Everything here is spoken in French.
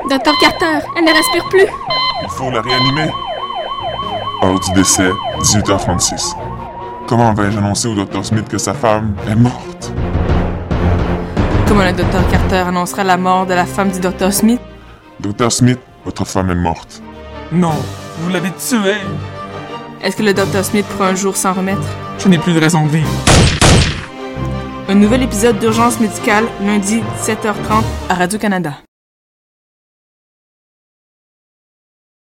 Docteur Carter, elle ne respire plus. Il faut la réanimer. Heure du décès, 18h36. Comment vais-je annoncer au Dr Smith que sa femme est morte? Comment le Dr Carter annoncera la mort de la femme du Dr Smith? Dr Smith, votre femme est morte. Non, vous l'avez tuée. Est-ce que le Dr Smith pourra un jour s'en remettre? Je n'ai plus de raison de vivre. Un nouvel épisode d'Urgence médicale, lundi 17h30 à Radio-Canada.